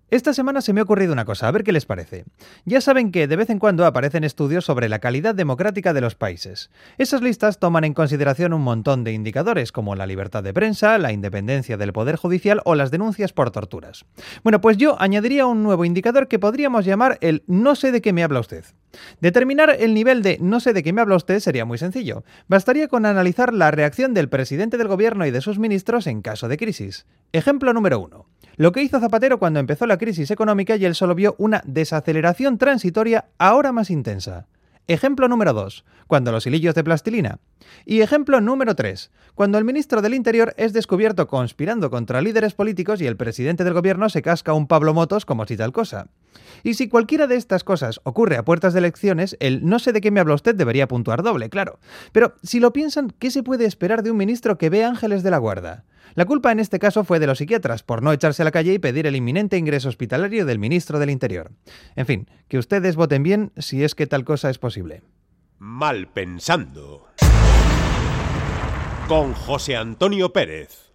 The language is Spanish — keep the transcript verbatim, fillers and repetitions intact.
Esta semana se me ha ocurrido una cosa, a ver qué les parece. Ya saben que de vez en cuando aparecen estudios sobre la calidad democrática de los países. Esas listas toman en consideración un montón de indicadores, como la libertad de prensa, la independencia del poder judicial o las denuncias por torturas. Bueno, pues yo añadiría un nuevo indicador que podríamos llamar el no sé de qué me habla usted. Determinar el nivel de no sé de qué me habla usted sería muy sencillo. Bastaría con analizar la reacción del presidente del gobierno y de sus ministros en caso de crisis. Ejemplo número uno. Lo que hizo Zapatero cuando empezó la crisis económica y él solo vio una desaceleración transitoria ahora más intensa. Ejemplo número dos. Cuando los hilillos de plastilina. Y ejemplo número tres. Cuando el ministro del Interior es descubierto conspirando contra líderes políticos y el presidente del gobierno se casca un Pablo Motos como si tal cosa. Y si cualquiera de estas cosas ocurre a puertas de elecciones, el no sé de qué me habla usted debería puntuar doble, claro. Pero si lo piensan, ¿qué se puede esperar de un ministro que ve ángeles de la guarda? La culpa en este caso fue de los psiquiatras por no echarse a la calle y pedir el inminente ingreso hospitalario del ministro del Interior. En fin, que ustedes voten bien si es que tal cosa es posible. Mal pensando. Con José Antonio Pérez.